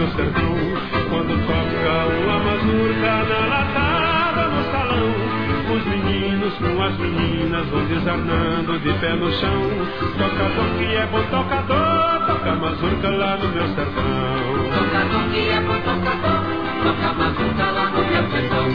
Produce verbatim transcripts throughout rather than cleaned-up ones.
meu sertão. Quando toca uma mazurca na latada no salão, os meninos com as meninas vão desarnando de pé no chão. Tocador que é bom tocador, toca mazurca lá no meu sertão. Tocador que é bom tocador, toca mazurca lá no meu sertão.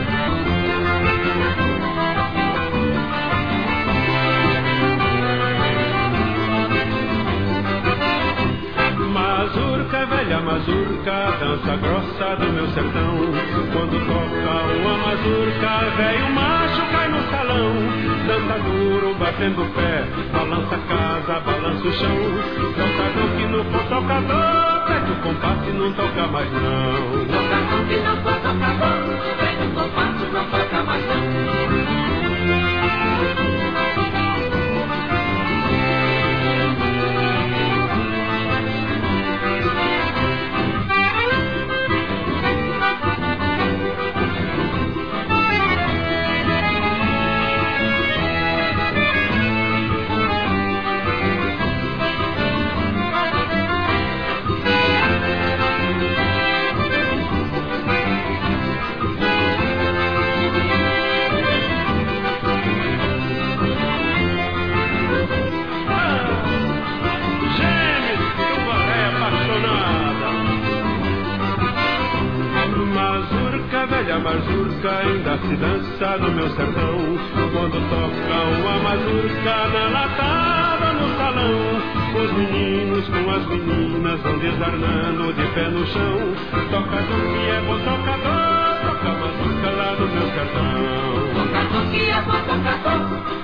Mazurca, velha mazurca, dança grossa do meu sertão. Quando toca uma mazurca, velho macho cai no salão. Dança duro, batendo o pé, balança a casa, balança o chão. Tocador que não for tocador, pede o compasso e não toca mais não. Tocador que não for tocador, pede o compasso e não toca mais não. A mazurca ainda se dança no meu sertão. Quando toca uma mazurca na latada no salão, os meninos com as meninas vão desarnando de pé no chão. Tocador que é bom tocador, toca mazurca lá no meu sertão. Tocador que é bom tocador,